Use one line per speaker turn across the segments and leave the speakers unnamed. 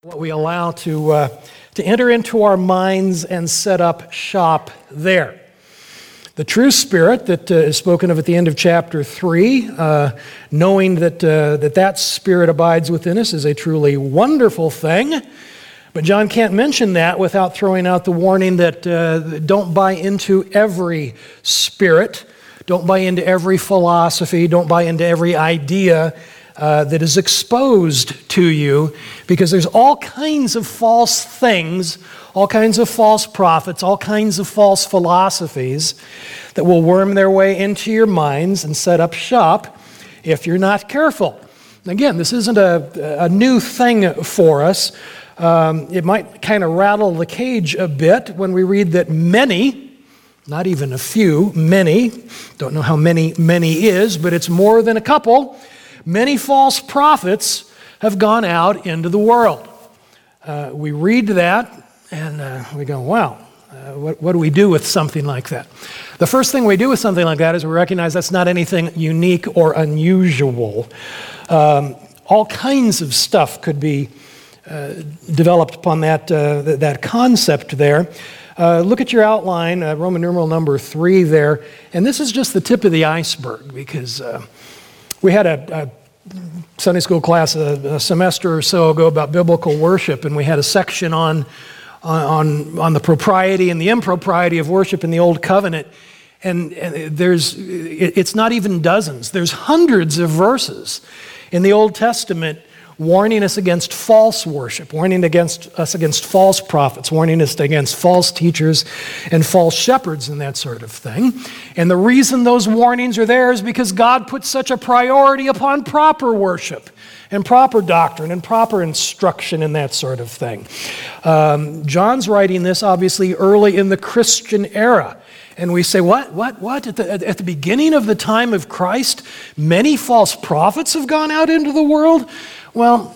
What we allow to enter into our minds and set up shop there. The true spirit that is spoken of at the end of chapter 3, knowing that spirit abides within us is a truly wonderful thing. But John can't mention that without throwing out the warning that don't buy into every spirit, don't buy into every philosophy, don't buy into every idea that is exposed to you, because there's all kinds of false things, all kinds of false prophets, all kinds of false philosophies that will worm their way into your minds and set up shop if you're not careful. Again, this isn't a new thing for us. It might kind of rattle the cage a bit when we read that many, not even a few, many, don't know how many is, but it's more than a couple, many false prophets have gone out into the world. We read that and we go, wow, what do we do with something like that? The first thing we do with something like that is we recognize that's not anything unique or unusual. All kinds of stuff could be developed upon that concept there. Look at your outline, Roman numeral number 3 there, and this is just the tip of the iceberg, because we had a Sunday school class a semester or so ago about biblical worship, and we had a section on the propriety and the impropriety of worship in the Old Covenant. And it's not even dozens. There's hundreds of verses in the Old Testament warning us against false worship, warning us against false prophets, warning us against false teachers and false shepherds and that sort of thing. And the reason those warnings are there is because God put such a priority upon proper worship and proper doctrine and proper instruction and that sort of thing. John's writing this obviously early in the Christian era. And we say, what? At the beginning of the time of Christ, many false prophets have gone out into the world? Well,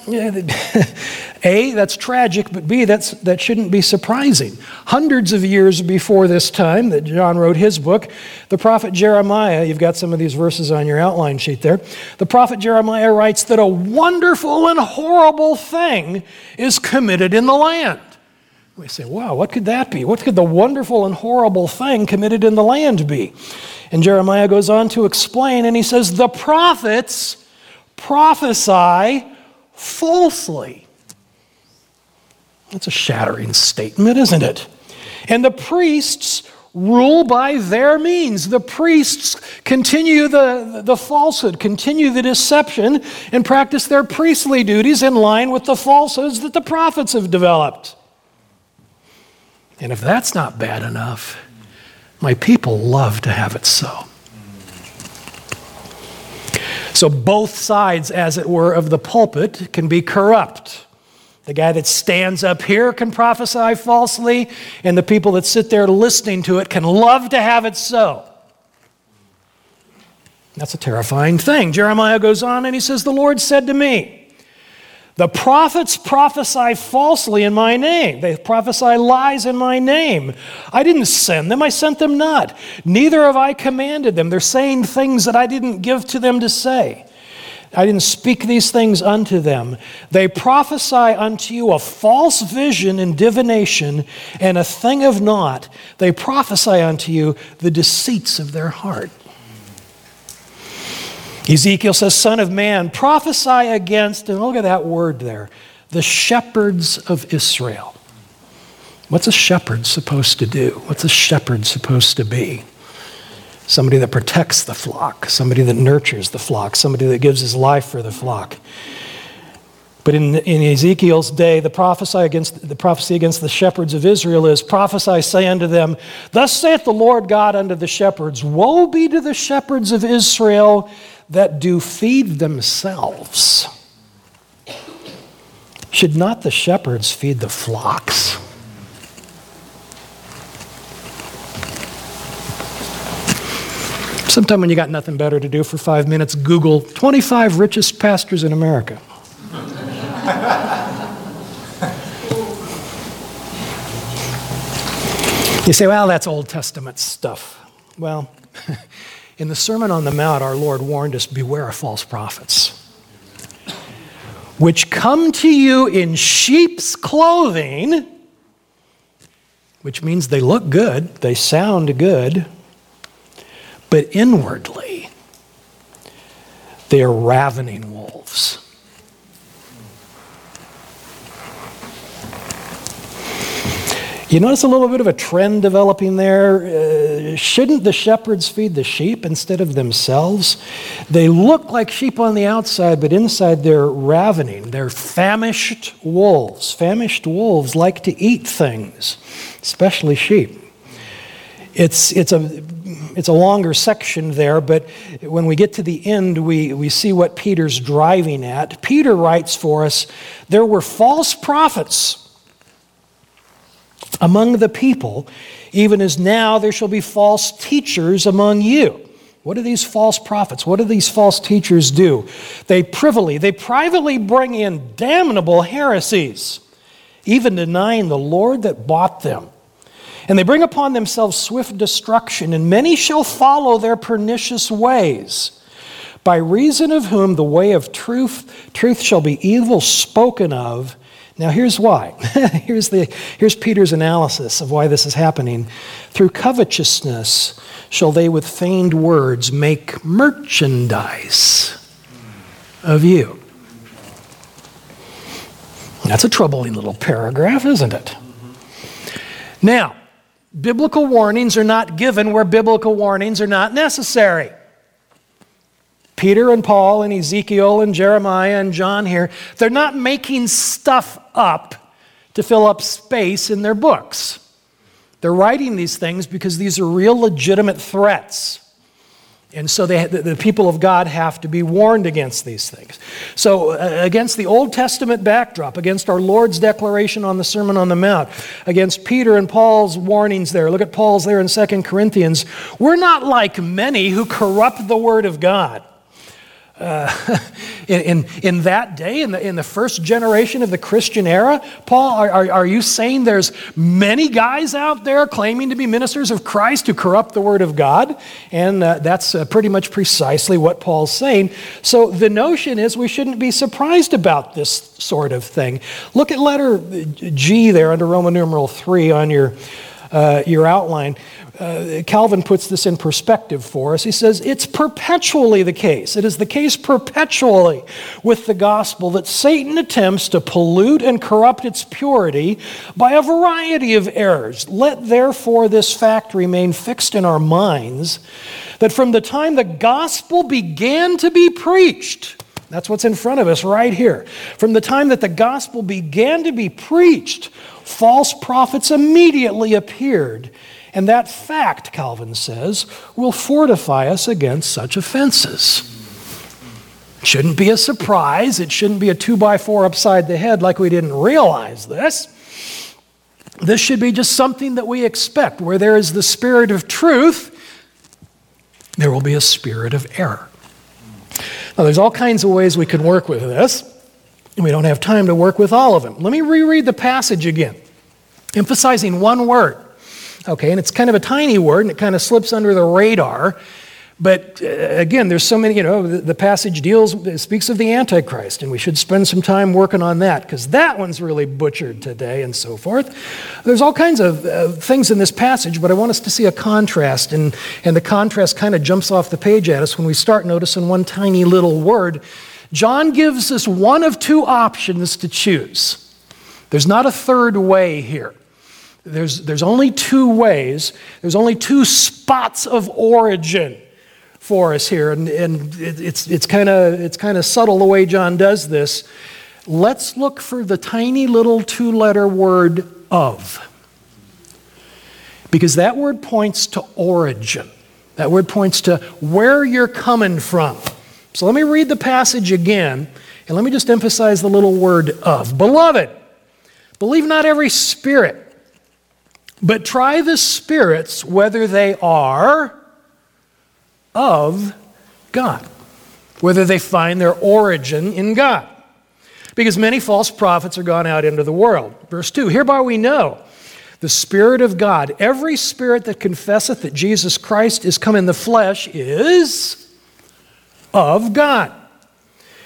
A, that's tragic, but B, that shouldn't be surprising. Hundreds of years before this time that John wrote his book, the prophet Jeremiah, you've got some of these verses on your outline sheet there, the prophet Jeremiah writes that a wonderful and horrible thing is committed in the land. We say, wow, what could that be? What could the wonderful and horrible thing committed in the land be? And Jeremiah goes on to explain, and he says, the prophets prophesy falsely. That's a shattering statement, isn't it? And the priests rule by their means. The priests continue the falsehood, continue the deception, and practice their priestly duties in line with the falsehoods that the prophets have developed. And if that's not bad enough, my people love to have it so. So both sides, as it were, of the pulpit can be corrupt. The guy that stands up here can prophesy falsely, and the people that sit there listening to it can love to have it so. That's a terrifying thing. Jeremiah goes on and he says, the Lord said to me, the prophets prophesy falsely in my name. They prophesy lies in my name. I didn't send them. I sent them not. Neither have I commanded them. They're saying things that I didn't give to them to say. I didn't speak these things unto them. They prophesy unto you a false vision and divination and a thing of naught. They prophesy unto you the deceits of their heart. Ezekiel says, Son of man, prophesy against, and look at that word there, the shepherds of Israel. What's a shepherd supposed to do? What's a shepherd supposed to be? Somebody that protects the flock, somebody that nurtures the flock, somebody that gives his life for the flock. But in Ezekiel's day, the prophecy against the shepherds of Israel is, prophesy, say unto them, Thus saith the Lord God unto the shepherds, Woe be to the shepherds of Israel that do feed themselves. Should not the shepherds feed the flocks? Sometime when you got nothing better to do for 5 minutes, Google 25 richest pastors in America. You say, well, that's Old Testament stuff. Well, in the Sermon on the Mount, our Lord warned us, beware of false prophets. which come to you in sheep's clothing, which means they look good, they sound good, but inwardly, they are ravening wolves. You notice a little bit of a trend developing there? Shouldn't the shepherds feed the sheep instead of themselves? They look like sheep on the outside, but inside they're ravening. They're famished wolves. Famished wolves like to eat things, especially sheep. It's a longer section there, but when we get to the end, we see what Peter's driving at. Peter writes for us, there were false prophets among the people, even as now there shall be false teachers among you. What are these false prophets? What do these false teachers do? They privately bring in damnable heresies, even denying the Lord that bought them. And they bring upon themselves swift destruction, and many shall follow their pernicious ways, by reason of whom the way of truth shall be evil spoken of. Now here's why. Here's Peter's analysis of why this is happening. Through covetousness shall they with feigned words make merchandise of you. That's a troubling little paragraph, isn't it? Now, biblical warnings are not given where biblical warnings are not necessary. Peter and Paul and Ezekiel and Jeremiah and John here, they're not making stuff up to fill up space in their books. They're writing these things because these are real legitimate threats. And so the people of God have to be warned against these things. So against the Old Testament backdrop, against our Lord's declaration on the Sermon on the Mount, against Peter and Paul's warnings there, look at Paul's there in 2 Corinthians, we're not like many who corrupt the Word of God. In that day, in the first generation of the Christian era, Paul, are you saying there's many guys out there claiming to be ministers of Christ who corrupt the Word of God? And that's pretty much precisely what Paul's saying. So the notion is we shouldn't be surprised about this sort of thing. Look at letter G there under Roman numeral 3 on your outline. Calvin puts this in perspective for us. He says, it's perpetually the case. It is the case perpetually with the gospel that Satan attempts to pollute and corrupt its purity by a variety of errors. Let therefore this fact remain fixed in our minds, that from the time the gospel began to be preached, that's what's in front of us right here. From the time that the gospel began to be preached, false prophets immediately appeared. And that fact, Calvin says, will fortify us against such offenses. It shouldn't be a surprise. It shouldn't be a 2x4 upside the head like we didn't realize this. This should be just something that we expect. Where there is the spirit of truth, there will be a spirit of error. Now, there's all kinds of ways we can work with this, and we don't have time to work with all of them. Let me reread the passage again, emphasizing one word. Okay, and it's kind of a tiny word, and it kind of slips under the radar. But again, there's so many, the passage speaks of the Antichrist, and we should spend some time working on that, because that one's really butchered today and so forth. There's all kinds of things in this passage, but I want us to see a contrast, and the contrast kind of jumps off the page at us when we start noticing one tiny little word. John gives us one of two options to choose. There's not a third way here. There's only two ways. There's only two spots of origin for us here, and it's kind of subtle the way John does this. Let's look for the tiny little two-letter word "of," because that word points to origin. That word points to where you're coming from. So let me read the passage again, and let me just emphasize the little word "of." Beloved, believe not every spirit, but try the spirits whether they are of God, whether they find their origin in God. Because many false prophets are gone out into the world. Verse 2, hereby we know the Spirit of God, every spirit that confesseth that Jesus Christ is come in the flesh is of God.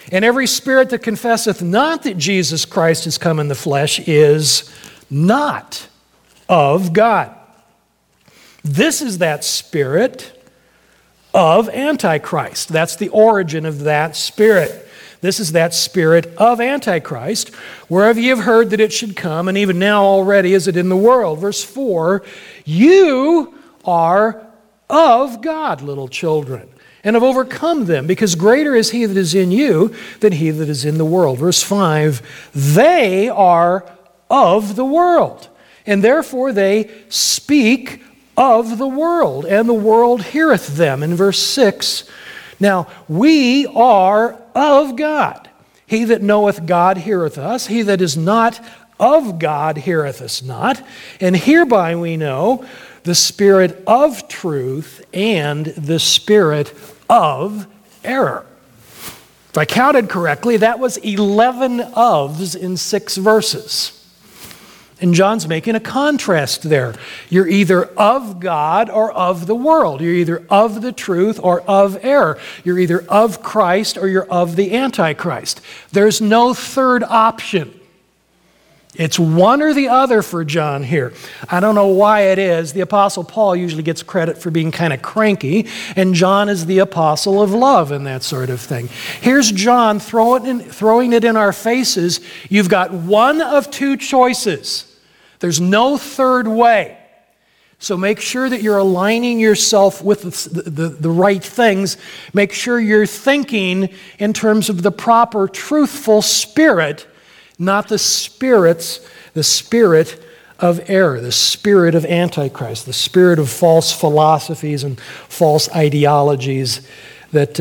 And every spirit that confesseth not that Jesus Christ is come in the flesh is not of God. This is that spirit of Antichrist. That's the origin of that spirit. This is that spirit of Antichrist, whereof ye have heard that it should come, and even now already is it in the world. Verse 4, you are of God, little children, and have overcome them, because greater is he that is in you than he that is in the world. Verse 5, they are of the world, and therefore they speak of the world, and the world heareth them. In verse 6, now we are of God. He that knoweth God heareth us. He that is not of God heareth us not. And hereby we know the spirit of truth and the spirit of error. If I counted correctly, that was 11 ofs in 6 verses. And John's making a contrast there. You're either of God or of the world. You're either of the truth or of error. You're either of Christ or you're of the Antichrist. There's no third option. It's one or the other for John here. I don't know why it is. The Apostle Paul usually gets credit for being kind of cranky, and John is the apostle of love and that sort of thing. Here's John throwing it in our faces. You've got one of two choices. There's no third way. So make sure that you're aligning yourself with the right things. Make sure you're thinking in terms of the proper, truthful spirit, not the spirit of error, the spirit of Antichrist, the spirit of false philosophies and false ideologies that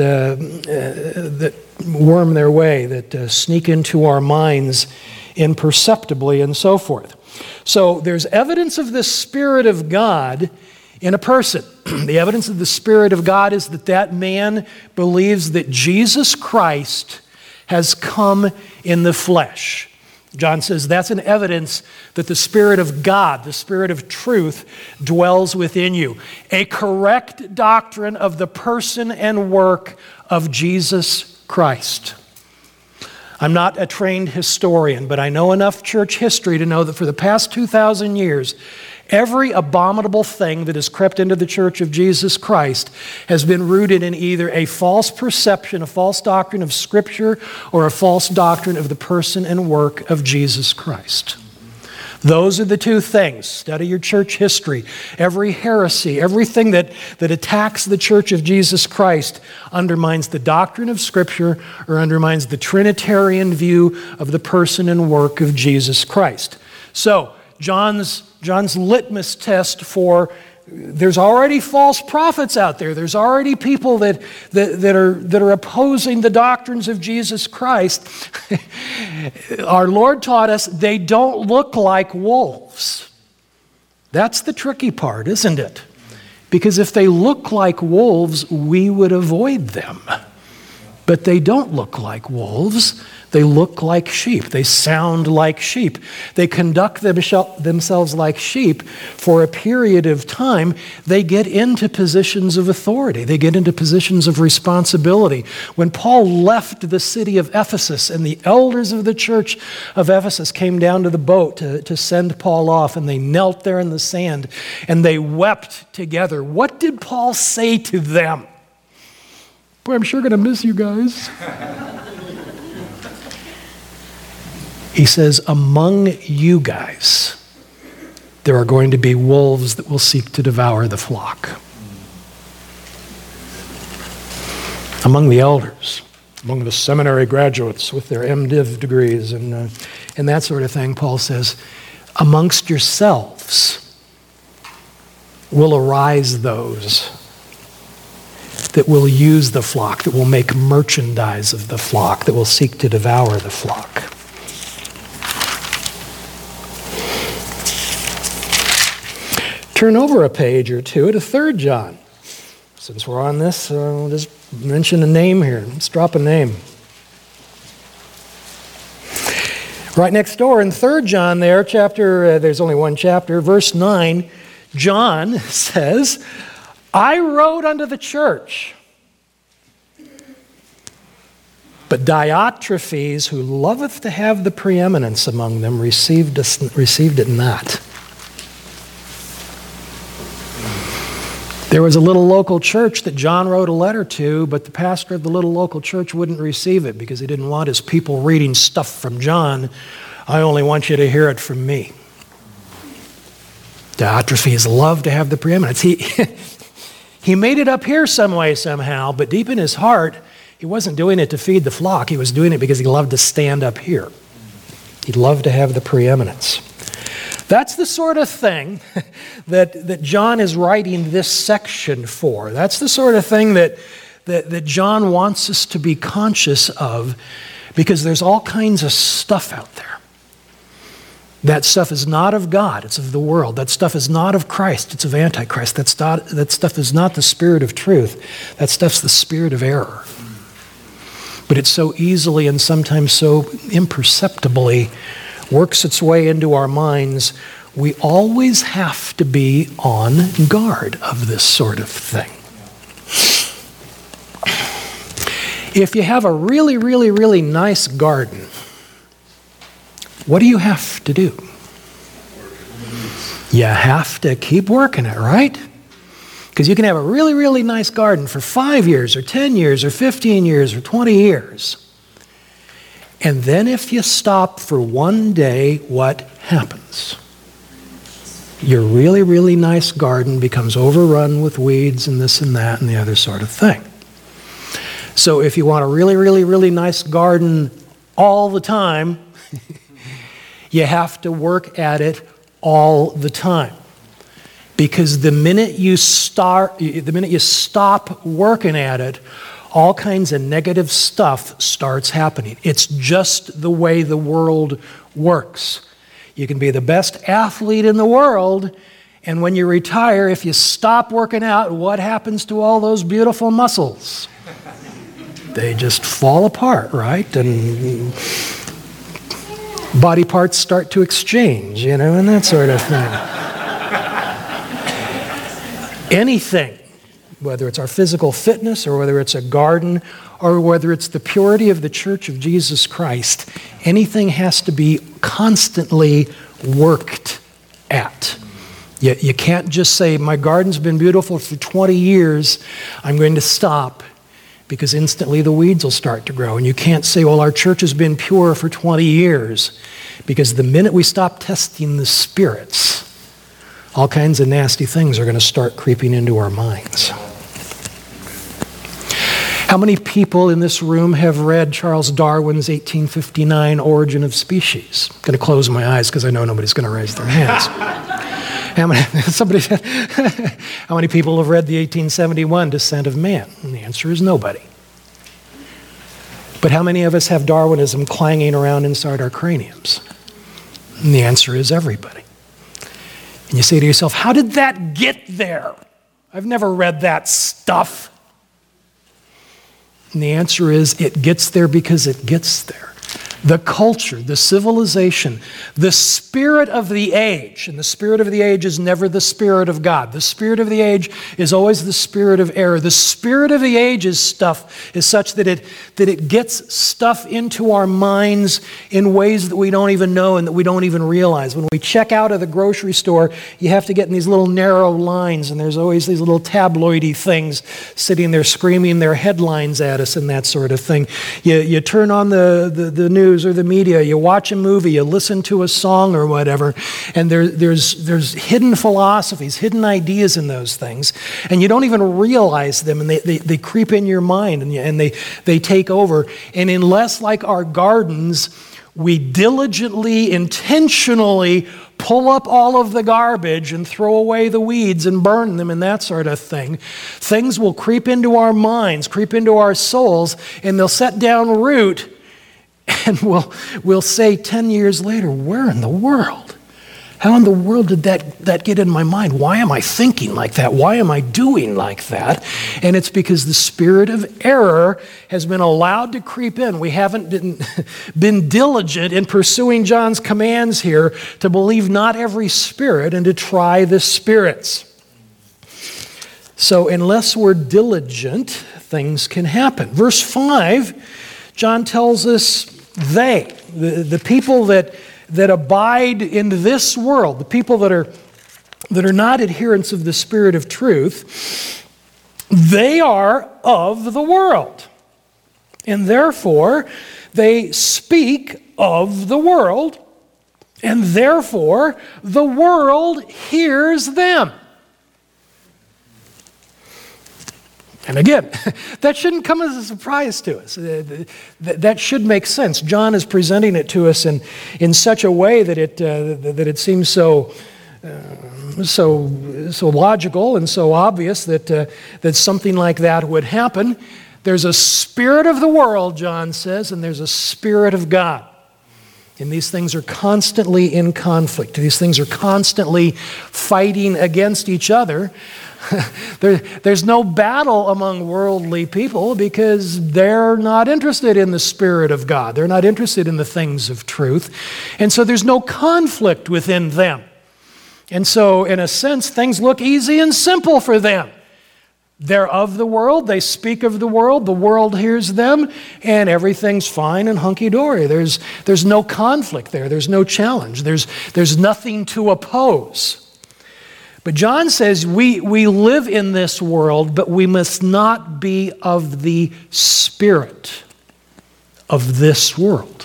worm their way, that sneak into our minds imperceptibly and so forth. So there's evidence of the Spirit of God in a person. The evidence of the Spirit of God is that man believes that Jesus Christ has come in the flesh. John says that's an evidence that the Spirit of God, the Spirit of truth, dwells within you. A correct doctrine of the person and work of Jesus Christ. I'm not a trained historian, but I know enough church history to know that for the past 2,000 years, every abominable thing that has crept into the church of Jesus Christ has been rooted in either a false perception, a false doctrine of Scripture, or a false doctrine of the person and work of Jesus Christ. Those are the two things. Study your church history. Every heresy, everything that attacks the church of Jesus Christ undermines the doctrine of Scripture or undermines the Trinitarian view of the person and work of Jesus Christ. So, John's litmus test for there's already false prophets out there. There's already people that are opposing the doctrines of Jesus Christ. Our Lord taught us they don't look like wolves. That's the tricky part, isn't it? Because if they look like wolves, we would avoid them. But they don't look like wolves. They look like sheep. They sound like sheep. They conduct themselves like sheep for a period of time. They get into positions of authority. They get into positions of responsibility. When Paul left the city of Ephesus and the elders of the church of Ephesus came down to the boat to send Paul off, and they knelt there in the sand and they wept together, what did Paul say to them? Boy, I'm sure going to miss you guys. He says, among you guys, there are going to be wolves that will seek to devour the flock. Among the elders, among the seminary graduates with their MDiv degrees and that sort of thing, Paul says, amongst yourselves will arise those that will use the flock, that will make merchandise of the flock, that will seek to devour the flock. Turn over a page or two to 3 John. Since we're on this, we'll just mention a name here. Let's drop a name. Right next door in 3 John there, there's only one chapter, verse 9, John says, I wrote unto the church. But Diotrephes, who loveth to have the preeminence among them, received it not. There was a little local church that John wrote a letter to, but the pastor of the little local church wouldn't receive it because he didn't want his people reading stuff from John. I only want you to hear it from me. Diotrephes loved to have the preeminence. He made it up here some way, somehow, but deep in his heart, he wasn't doing it to feed the flock. He was doing it because he loved to stand up here. He loved to have the preeminence. That's the sort of thing that John is writing this section for. That's the sort of thing that John wants us to be conscious of, because there's all kinds of stuff out there. That stuff is not of God, it's of the world. That stuff is not of Christ, it's of Antichrist. That stuff is not the spirit of truth. That stuff's the spirit of error. But it so easily and sometimes so imperceptibly works its way into our minds. We always have to be on guard of this sort of thing. If you have a really, really, really nice garden, what do you have to do? You have to keep working it, right? Because you can have a really, really nice garden for 5 years or 10 years or 15 years or 20 years. And then if you stop for one day, what happens? Your really, really nice garden becomes overrun with weeds and this and that and the other sort of thing. So if you want a really, really, really nice garden all the time, you have to work at it all the time. Because the minute you stop working at it, all kinds of negative stuff starts happening. It's just the way the world works. You can be the best athlete in the world, and when you retire, if you stop working out, what happens to all those beautiful muscles? They just fall apart, right? And body parts start to exchange, and that sort of thing. Anything, whether it's our physical fitness or whether it's a garden or whether it's the purity of the Church of Jesus Christ, anything has to be constantly worked at. You can't just say, my garden's been beautiful for 20 years, I'm going to stop, because instantly the weeds will start to grow. And you can't say, well, our church has been pure for 20 years, because the minute we stop testing the spirits, all kinds of nasty things are going to start creeping into our minds. How many people in this room have read Charles Darwin's 1859 Origin of Species? I'm going to close my eyes because I know nobody's going to raise their hands. How many people have read the 1871 Descent of Man? And the answer is nobody. But how many of us have Darwinism clanging around inside our craniums? And the answer is everybody. And you say to yourself, how did that get there? I've never read that stuff. And the answer is, it gets there because it gets there. The culture, the civilization, the spirit of the age, and the spirit of the age is never the spirit of God. The spirit of the age is always the spirit of error. The spirit of the age's stuff is such that it gets stuff into our minds in ways that we don't even know and that we don't even realize. When we check out of the grocery store, you have to get in these little narrow lines, and there's always these little tabloidy things sitting there screaming their headlines at us and that sort of thing. You turn on the news or the media, you watch a movie, you listen to a song or whatever, and there's hidden philosophies, hidden ideas in those things, and you don't even realize them, and they creep in your mind, and they take over. And unless, like our gardens, we diligently, intentionally pull up all of the garbage and throw away the weeds and burn them and that sort of thing, things will creep into our minds, creep into our souls, and they'll set down root. And we'll say 10 years later, where in the world? How in the world did that get in my mind? Why am I thinking like that? Why am I doing like that? And it's because the spirit of error has been allowed to creep in. We haven't been diligent in pursuing John's commands here to believe not every spirit and to try the spirits. So unless we're diligent, things can happen. Verse 5, John tells us the people that abide in this world, the people that are not adherents of the Spirit of truth, they are of the world. And therefore, they speak of the world, and therefore, the world hears them. And again, that shouldn't come as a surprise to us. That should make sense. John is presenting it to us in such a way that it seems so logical and so obvious that something like that would happen. There's a spirit of the world, John says, and there's a spirit of God. And these things are constantly in conflict. These things are constantly fighting against each other. There's no battle among worldly people because they're not interested in the Spirit of God. They're not interested in the things of truth. And so there's no conflict within them. And so, in a sense, things look easy and simple for them. They're of the world, they speak of the world hears them, and everything's fine and hunky-dory. There's no conflict there's no challenge, there's nothing to oppose. But John says we live in this world, but we must not be of the spirit of this world.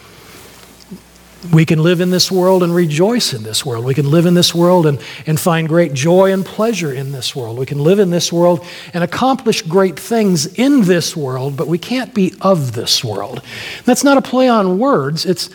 We can live in this world and rejoice in this world. We can live in this world and find great joy and pleasure in this world. We can live in this world and accomplish great things in this world, but we can't be of this world. That's not a play on words. It's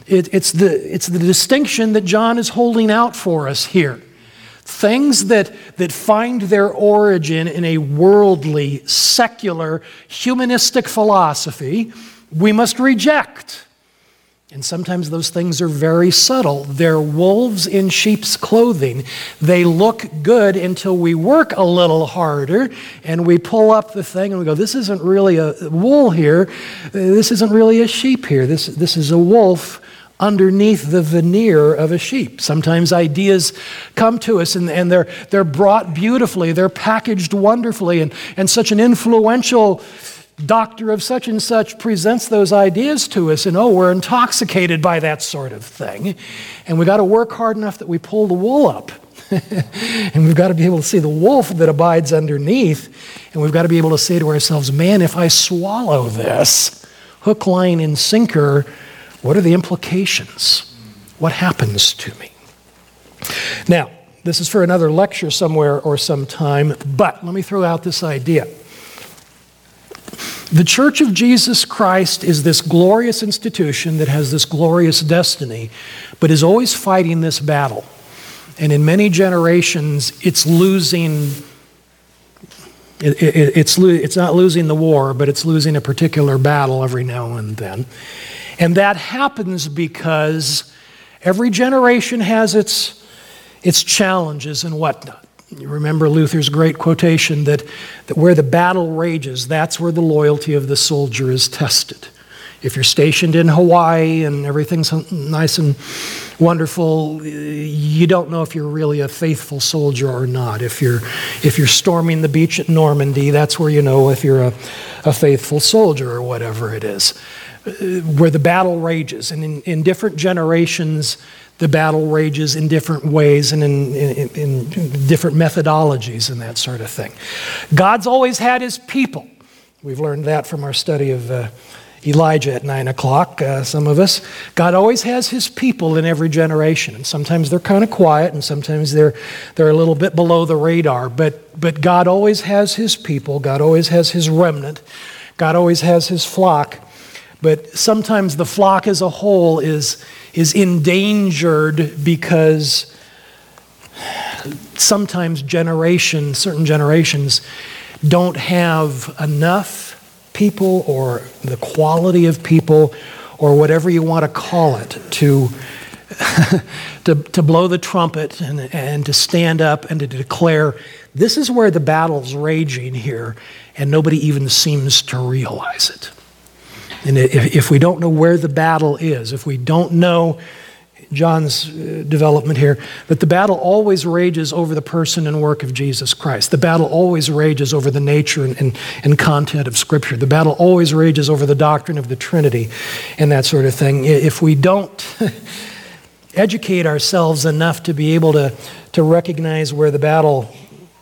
the distinction that John is holding out for us here. Things that find their origin in a worldly, secular, humanistic philosophy, we must reject. And sometimes those things are very subtle. They're wolves in sheep's clothing. They look good until we work a little harder and we pull up the thing and we go, this isn't really a wool here. This isn't really a sheep here. This is a wolf underneath the veneer of a sheep. Sometimes ideas come to us and they're brought beautifully. They're packaged wonderfully, and such an influential doctor of such and such presents those ideas to us, and we're intoxicated by that sort of thing. And we've got to work hard enough that we pull the wool up. And we've got to be able to see the wolf that abides underneath. And we've got to be able to say to ourselves, man, if I swallow this, hook, line, and sinker, what are the implications? What happens to me? Now, this is for another lecture somewhere or sometime, but let me throw out this idea. The Church of Jesus Christ is this glorious institution that has this glorious destiny, but is always fighting this battle. And in many generations, it's losing, it's not losing the war, but it's losing a particular battle every now and then. And that happens because every generation has its challenges and whatnot. You remember Luther's great quotation that where the battle rages, that's where the loyalty of the soldier is tested. If you're stationed in Hawaii and everything's nice and wonderful, you don't know if you're really a faithful soldier or not. If you're storming the beach at Normandy, that's where you know if you're a faithful soldier or whatever it is. Where the battle rages, and in different generations, the battle rages in different ways and in different methodologies and that sort of thing. God's always had his people. We've learned that from our study of Elijah at 9 o'clock, some of us. God always has his people in every generation. And sometimes they're kind of quiet and sometimes they're a little bit below the radar. But God always has his people. God always has his remnant. God always has his flock. But sometimes the flock as a whole is endangered because sometimes certain generations don't have enough people or the quality of people or whatever you want to call it to blow the trumpet and to stand up and to declare, this is where the battle's raging here, and nobody even seems to realize it. And if we don't know where the battle is, if we don't know John's development here, that the battle always rages over the person and work of Jesus Christ. The battle always rages over the nature and content of Scripture. The battle always rages over the doctrine of the Trinity and that sort of thing. If we don't educate ourselves enough to be able to recognize where the battle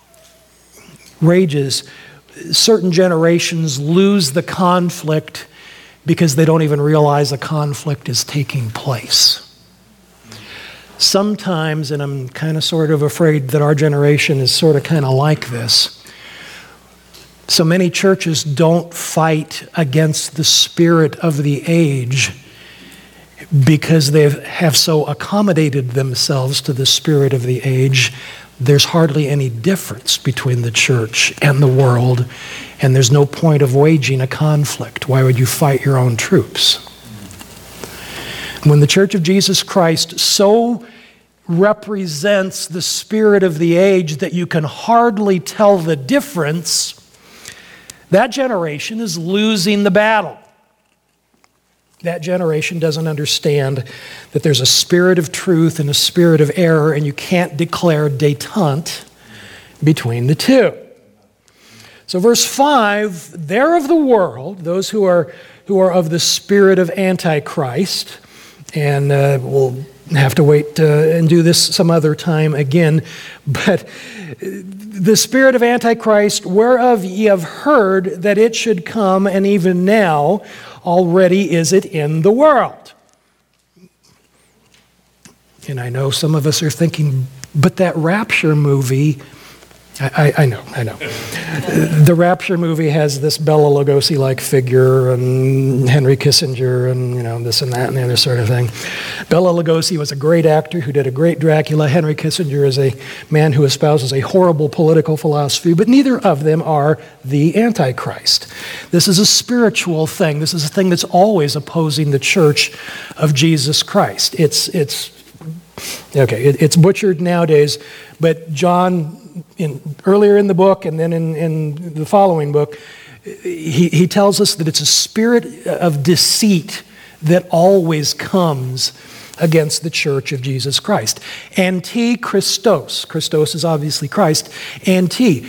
rages, certain generations lose the conflict because they don't even realize a conflict is taking place. Sometimes, and I'm kind of sort of afraid that our generation is sort of kind of like this, so many churches don't fight against the spirit of the age because they have so accommodated themselves to the spirit of the age. There's hardly any difference between the church and the world, and there's no point of waging a conflict. Why would you fight your own troops? When the Church of Jesus Christ so represents the spirit of the age that you can hardly tell the difference, that generation is losing the battle. That generation doesn't understand that there's a spirit of truth and a spirit of error, and you can't declare détente between the two. So verse 5, they're of the world, those who are of the spirit of Antichrist, and we'll have to wait and do this some other time again, but the spirit of Antichrist, whereof ye have heard that it should come, and even now already is it in the world. And I know some of us are thinking, but that Rapture movie, I know. The Rapture movie has this Bela Lugosi-like figure and Henry Kissinger and this and that and the other sort of thing. Bela Lugosi was a great actor who did a great Dracula. Henry Kissinger is a man who espouses a horrible political philosophy, but neither of them are the Antichrist. This is a spiritual thing. This is a thing that's always opposing the Church of Jesus Christ. It's butchered nowadays, but John, earlier in the book and then in the following book, he tells us that it's a spirit of deceit that always comes against the Church of Jesus Christ. Anti-Christos. Christos is obviously Christ. Anti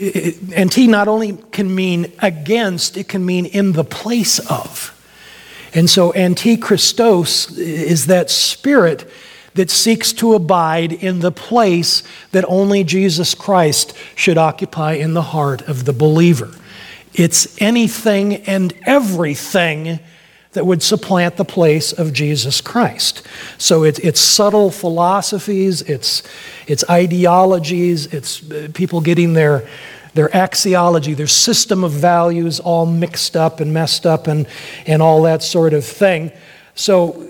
not only can mean against, it can mean in the place of. And so Anti-Christos is that spirit that seeks to abide in the place that only Jesus Christ should occupy in the heart of the believer. It's anything and everything that would supplant the place of Jesus Christ. So it's subtle philosophies, it's ideologies, it's people getting their axiology, their system of values all mixed up and messed up and all that sort of thing. So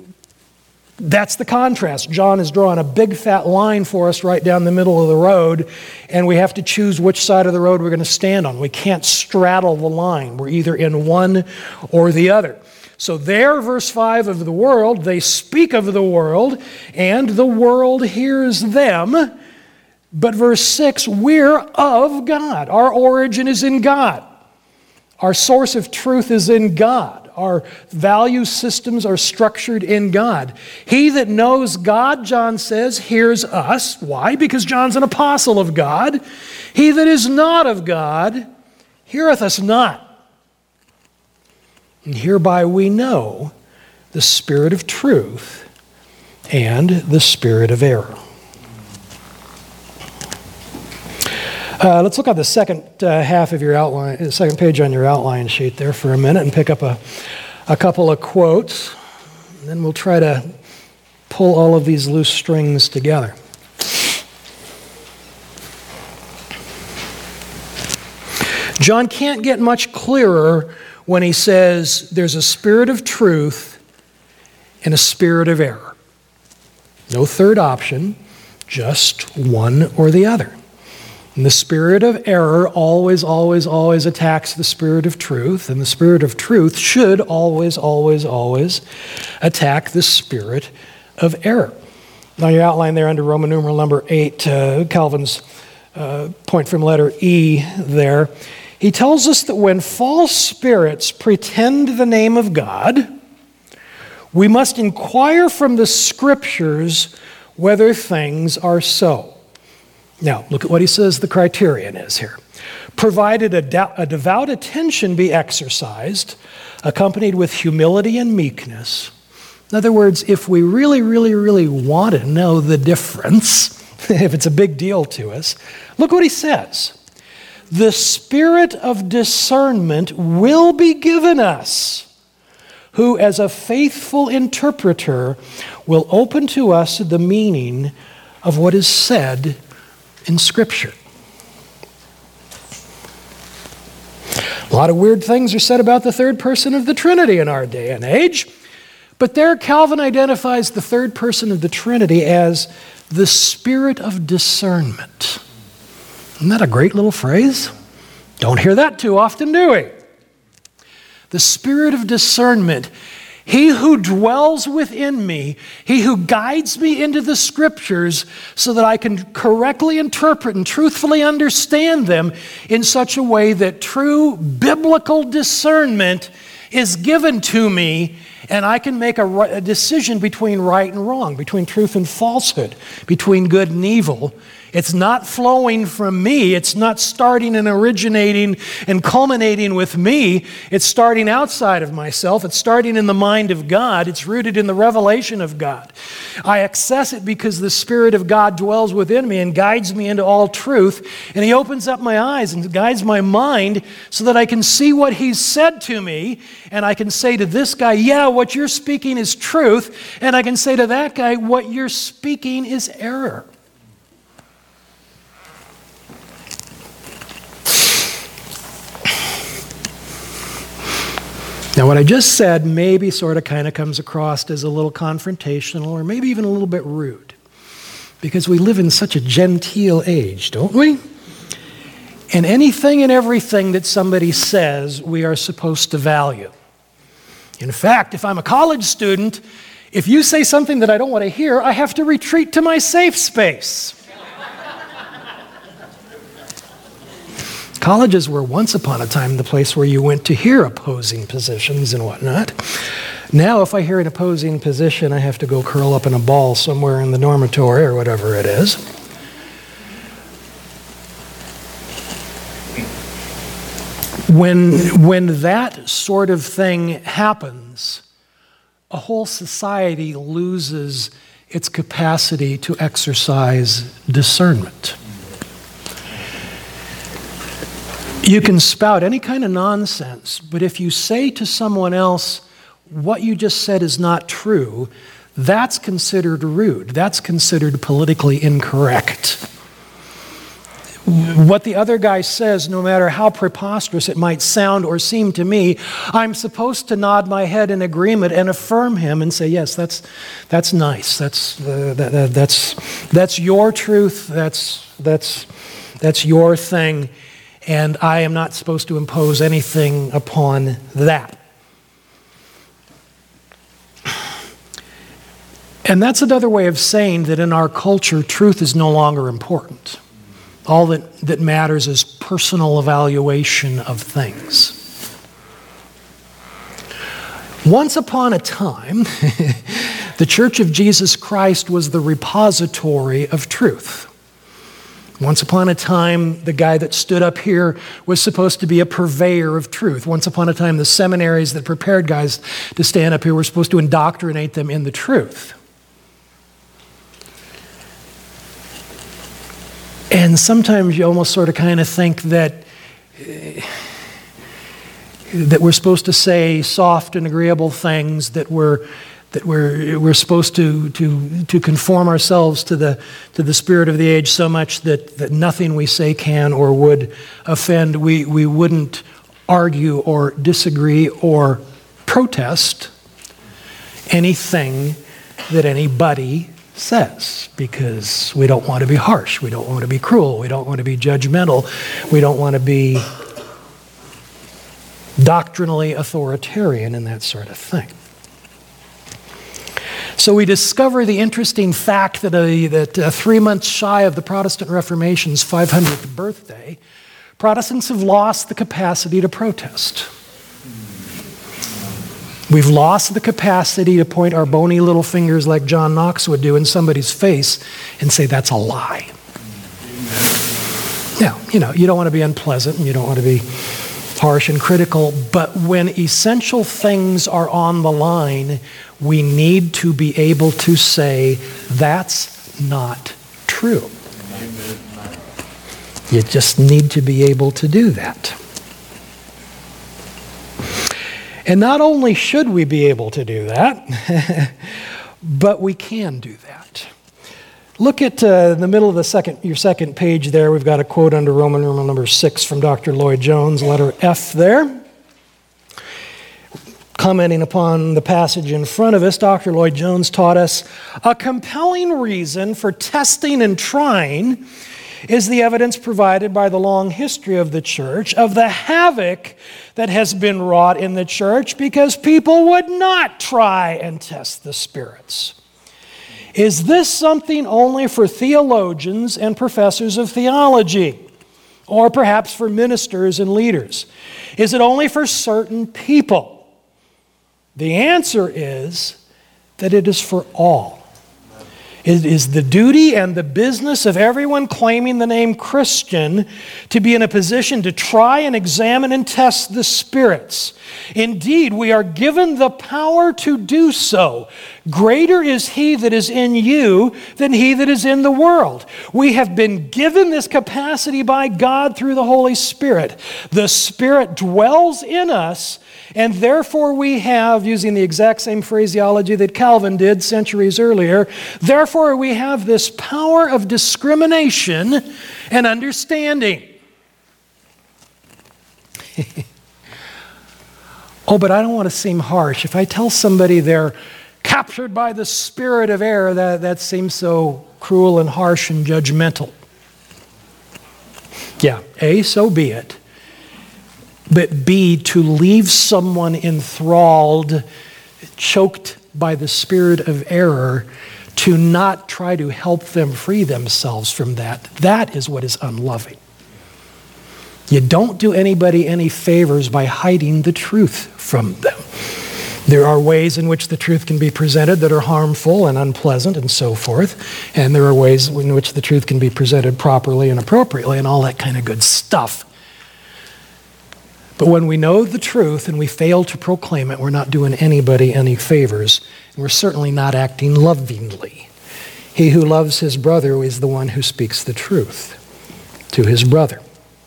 that's the contrast. John is drawing a big fat line for us right down the middle of the road, and we have to choose which side of the road we're going to stand on. We can't straddle the line. We're either in one or the other. So there, verse 5 of the world, they speak of the world, and the world hears them. But verse 6, we're of God. Our origin is in God. Our source of truth is in God. Our value systems are structured in God. He that knows God, John says, hears us. Why? Because John's an apostle of God. He that is not of God heareth us not. And hereby we know the spirit of truth and the spirit of error. Let's look at the second half of your outline, the second page on your outline sheet there for a minute and pick up a couple of quotes. And then we'll try to pull all of these loose strings together. John can't get much clearer when he says there's a spirit of truth and a spirit of error. No third option, just one or the other. And the spirit of error always attacks the spirit of truth, and the spirit of truth should always attack the spirit of error. Now, your outline there under Roman numeral number 8, Calvin's point from letter E there, he tells us that when false spirits pretend the name of God, We must inquire from the Scriptures whether things are so. Now, look at what he says the criterion is here. Provided a devout attention be exercised, accompanied with humility and meekness. In other words, if we really, really, really want to know the difference, if it's a big deal to us, look what he says. The spirit of discernment will be given us, who as a faithful interpreter will open to us the meaning of what is said in Scripture. A lot of weird things are said about the third person of the Trinity in our day and age, but there Calvin identifies the third person of the Trinity as the spirit of discernment. Isn't that a great little phrase? Don't hear that too often, do we? The spirit of discernment. He who dwells within me, he who guides me into the Scriptures so that I can correctly interpret and truthfully understand them in such a way that true biblical discernment is given to me and I can make a decision between right and wrong, between truth and falsehood, between good and evil. It's not flowing from me. It's not starting and originating and culminating with me. It's starting outside of myself. It's starting in the mind of God. It's rooted in the revelation of God. I access it because the Spirit of God dwells within me and guides me into all truth. And He opens up my eyes and guides my mind so that I can see what He's said to me. And I can say to this guy, yeah, what you're speaking is truth. And I can say to that guy, what you're speaking is error. Now, what I just said maybe sort of kind of comes across as a little confrontational or maybe even a little bit rude, because we live in such a genteel age, don't we? And anything and everything that somebody says, we are supposed to value. In fact, if I'm a college student, if you say something that I don't want to hear, I have to retreat to my safe space. Colleges were once upon a time the place where you went to hear opposing positions and whatnot. Now, if I hear an opposing position, I have to go curl up in a ball somewhere in the dormitory or whatever it is. When that sort of thing happens, a whole society loses its capacity to exercise discernment. You can spout any kind of nonsense, but if you say to someone else, what you just said is not true, that's considered rude. That's considered politically incorrect. What the other guy says, no matter how preposterous it might sound or seem to me, I'm supposed to nod my head in agreement and affirm him and say, yes, that's nice. That's your truth. That's your thing. And I am not supposed to impose anything upon that. And that's another way of saying that in our culture, truth is no longer important. All that matters is personal evaluation of things. Once upon a time, the Church of Jesus Christ was the repository of truth. Once upon a time, the guy that stood up here was supposed to be a purveyor of truth. Once upon a time, the seminaries that prepared guys to stand up here were supposed to indoctrinate them in the truth. And sometimes you almost sort of kind of think that we're supposed to say soft and agreeable things, that we're supposed to conform ourselves to the spirit of the age so much that nothing we say can or would offend. We wouldn't argue or disagree or protest anything that anybody says, because we don't want to be harsh, we don't want to be cruel, we don't want to be judgmental, we don't want to be doctrinally authoritarian and that sort of thing. So we discover the interesting fact that 3 months shy of the Protestant Reformation's 500th birthday, Protestants have lost the capacity to protest. We've lost the capacity to point our bony little fingers like John Knox would do in somebody's face and say, that's a lie. Now, you don't want to be unpleasant and you don't want to be harsh and critical, but when essential things are on the line, we need to be able to say, that's not true. You just need to be able to do that. And not only should we be able to do that, but we can do that. Look at the middle of your second page there. We've got a quote under Roman numeral number 6 from Dr. Lloyd Jones, letter F there. Commenting upon the passage in front of us, Dr. Lloyd Jones taught us, a compelling reason for testing and trying is the evidence provided by the long history of the church of the havoc that has been wrought in the church because people would not try and test the spirits. Is this something only for theologians and professors of theology, or perhaps for ministers and leaders? Is it only for certain people? The answer is that it is for all. It is the duty and the business of everyone claiming the name Christian to be in a position to try and examine and test the spirits. Indeed, we are given the power to do so. Greater is He that is in you than he that is in the world. We have been given this capacity by God through the Holy Spirit. The Spirit dwells in us, and therefore we have, using the exact same phraseology that Calvin did centuries earlier, therefore we have this power of discrimination and understanding. Oh, but I don't want to seem harsh. If I tell somebody they're captured by the spirit of error, that seems so cruel and harsh and judgmental. Yeah, A, so be it. But B, to leave someone enthralled, choked by the spirit of error, to not try to help them free themselves from that is what is unloving. You don't do anybody any favors by hiding the truth from them. There are ways in which the truth can be presented that are harmful and unpleasant and so forth, and there are ways in which the truth can be presented properly and appropriately and all that kind of good stuff. But when we know the truth and we fail to proclaim it, we're not doing anybody any favors, and we're certainly not acting lovingly. He who loves his brother is the one who speaks the truth to his brother.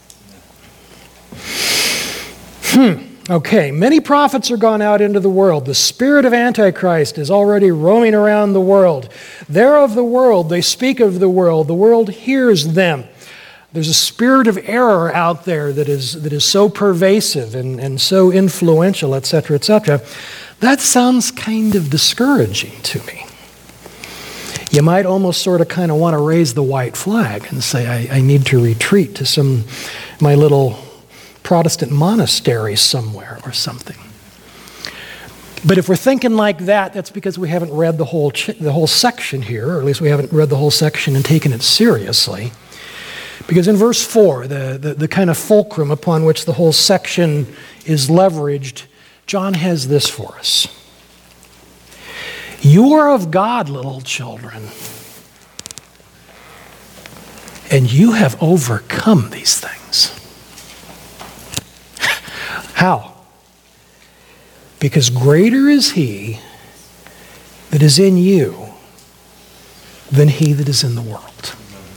Okay, many prophets are gone out into the world. The spirit of Antichrist is already roaming around the world. They're of the world. They speak of the world hears them. There's a spirit of error out there that is so pervasive and so influential, etc., etc. That sounds kind of discouraging to me. You might almost sort of kind of want to raise the white flag and say, I need to retreat to my little Protestant monastery somewhere or something. But if we're thinking like that, that's because we haven't read the whole section here, or at least we haven't read the whole section and taken it seriously. Because in verse 4, the kind of fulcrum upon which the whole section is leveraged, John has this for us. You are of God, little children, and you have overcome these things. How? Because greater is He that is in you than he that is in the world.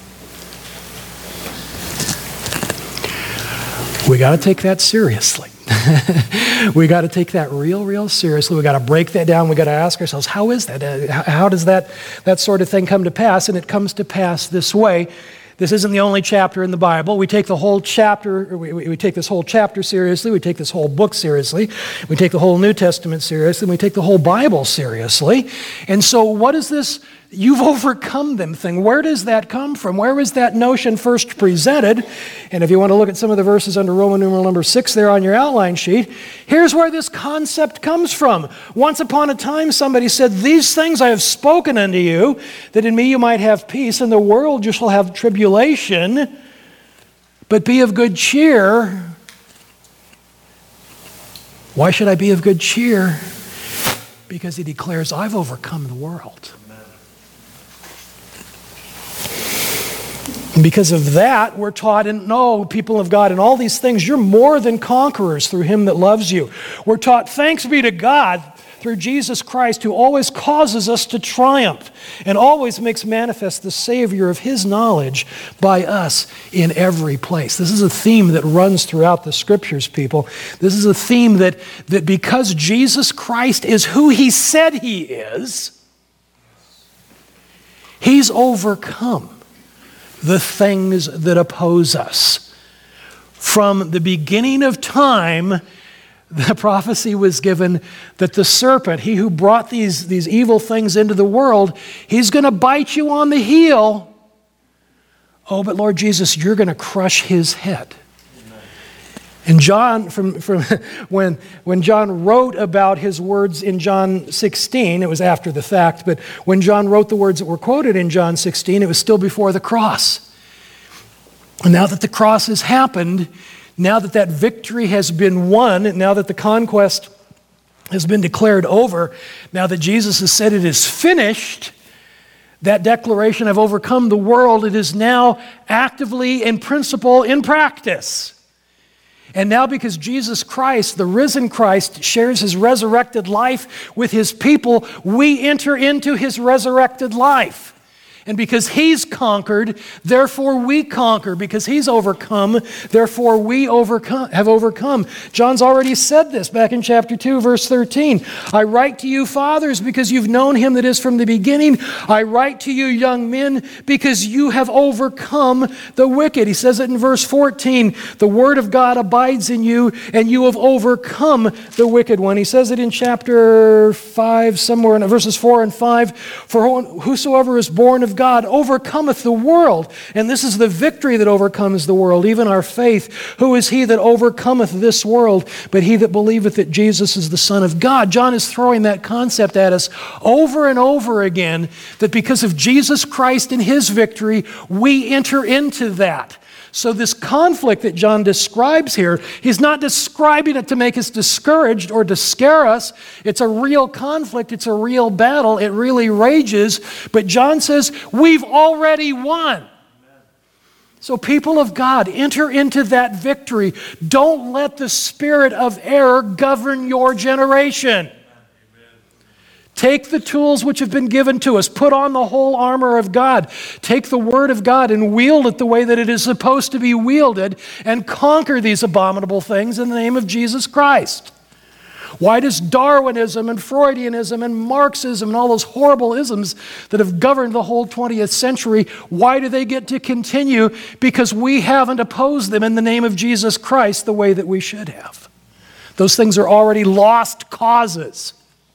We got to take that seriously. We got to take that real seriously. We got to break that down. We got to ask ourselves, how is that? How does that sort of thing come to pass? And it comes to pass this way. This isn't the only chapter in the Bible. We take the whole chapter, we take this whole chapter seriously. We take this whole book seriously. We take the whole New Testament seriously. And we take the whole Bible seriously. And so what is this you've overcome them thing? Where does that come from? Where was that notion first presented? And if you want to look at some of the verses under Roman numeral number 6 there on your outline sheet, here's where this concept comes from. Once upon a time, somebody said, "These things I have spoken unto you, that in me you might have peace. In the world you shall have tribulation, but be of good cheer." Why should I be of good cheer? Because he declares, I've overcome the world. And because of that, we're taught, and no, people of God, in all these things, you're more than conquerors through him that loves you. We're taught, thanks be to God, through Jesus Christ, who always causes us to triumph and always makes manifest the Savior of his knowledge by us in every place. This is a theme that runs throughout the Scriptures, people. This is a theme that because Jesus Christ is who he said he is, he's overcome the things that oppose us. From the beginning of time, the prophecy was given that the serpent, he who brought these evil things into the world, he's going to bite you on the heel. Oh, but Lord Jesus, you're going to crush his head. And John, when John wrote about his words in John 16, it was after the fact, but when John wrote the words that were quoted in John 16, it was still before the cross. And now that the cross has happened, now that that victory has been won, now that the conquest has been declared over, now that Jesus has said it is finished, that declaration, I've overcome the world, it is now actively, in principle, in practice. And now because Jesus Christ, the risen Christ, shares his resurrected life with his people, we enter into his resurrected life. And because he's conquered, therefore we conquer. Because he's overcome, therefore we have overcome. John's already said this back in chapter 2, verse 13. I write to you, fathers, because you've known him that is from the beginning. I write to you, young men, because you have overcome the wicked. He says it in verse 14. The word of God abides in you, and you have overcome the wicked one. He says it in chapter 5, somewhere in verses 4 and 5. For whosoever is born of God overcometh the world. And this is the victory that overcomes the world, even our faith. Who is he that overcometh this world, but he that believeth that Jesus is the Son of God? John is throwing that concept at us over and over again, that because of Jesus Christ and his victory, we enter into that. So this conflict that John describes here, he's not describing it to make us discouraged or to scare us. It's a real conflict. It's a real battle. It really rages. But John says, we've already won. So people of God, enter into that victory. Don't let the spirit of error govern your generation. Take the tools which have been given to us. Put on the whole armor of God. Take the word of God and wield it the way that it is supposed to be wielded and conquer these abominable things in the name of Jesus Christ. Why does Darwinism and Freudianism and Marxism and all those horrible isms that have governed the whole 20th century, why do they get to continue? Because we haven't opposed them in the name of Jesus Christ the way that we should have. Those things are already lost causes.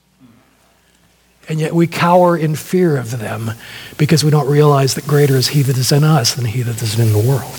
And yet we cower in fear of them because we don't realize that greater is he that is in us than he that is in the world.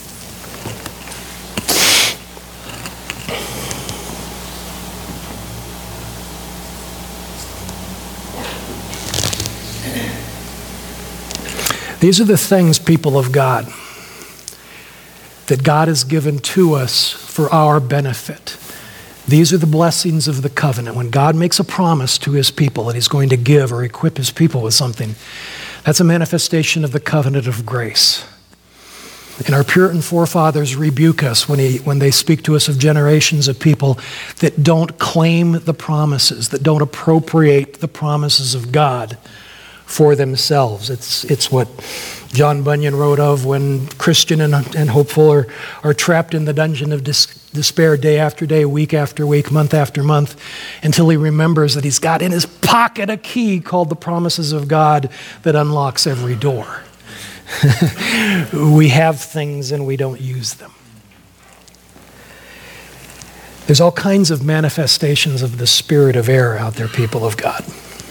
These are the things, people of God, that God has given to us for our benefit. These are the blessings of the covenant. When God makes a promise to his people that he's going to give or equip his people with something, that's a manifestation of the covenant of grace. And our Puritan forefathers rebuke us when they speak to us of generations of people that don't claim the promises, that don't appropriate the promises of God for themselves. It's what John Bunyan wrote of when Christian and hopeful are trapped in the dungeon of despair day after day, week after week, month after month, until he remembers that he's got in his pocket a key called the promises of God that unlocks every door. We have things and we don't use them. There's all kinds of manifestations of the spirit of error out there, people of God.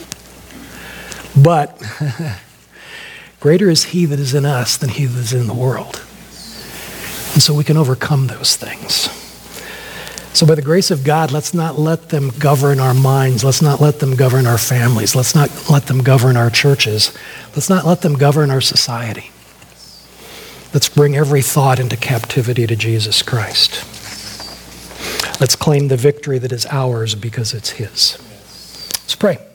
But greater is he that is in us than he that is in the world. And so we can overcome those things. So by the grace of God, let's not let them govern our minds. Let's not let them govern our families. Let's not let them govern our churches. Let's not let them govern our society. Let's bring every thought into captivity to Jesus Christ. Let's claim the victory that is ours because it's his. Let's pray.